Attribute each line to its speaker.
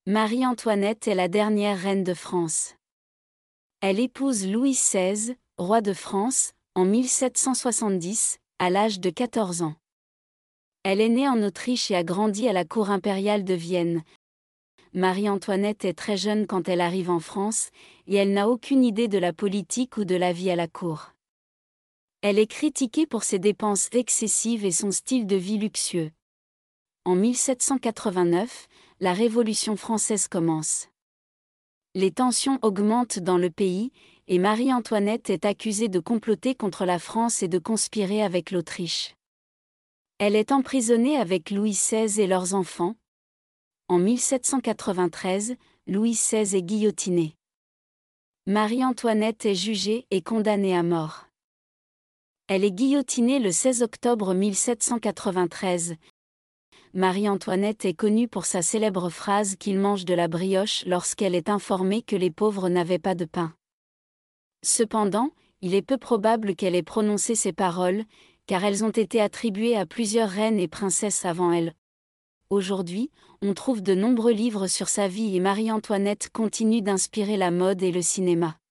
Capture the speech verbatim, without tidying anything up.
Speaker 1: Marie-Antoinette est la dernière reine de France. Elle épouse Louis seize, roi de France, en mille sept cent soixante-dix, à l'âge de quatorze ans. Elle est née en Autriche et a grandi à la cour impériale de Vienne. Marie-Antoinette est très jeune quand elle arrive en France, et elle n'a aucune idée de la politique ou de la vie à la cour. Elle est critiquée pour ses dépenses excessives et son style de vie luxueux. En mille sept cent quatre-vingt-neuf, la Révolution française commence. Les tensions augmentent dans le pays, et Marie-Antoinette est accusée de comploter contre la France et de conspirer avec l'Autriche. Elle est emprisonnée avec Louis seize et leurs enfants. En mille sept cent quatre-vingt-treize, Louis seize est guillotiné. Marie-Antoinette est jugée et condamnée à mort. Elle est guillotinée le seize octobre mille sept cent quatre-vingt-treize. Marie-Antoinette est connue pour sa célèbre phrase qu'il mange de la brioche lorsqu'elle est informée que les pauvres n'avaient pas de pain. Cependant, il est peu probable qu'elle ait prononcé ces paroles, car elles ont été attribuées à plusieurs reines et princesses avant elle. Aujourd'hui, on trouve de nombreux livres sur sa vie et Marie-Antoinette continue d'inspirer la mode et le cinéma.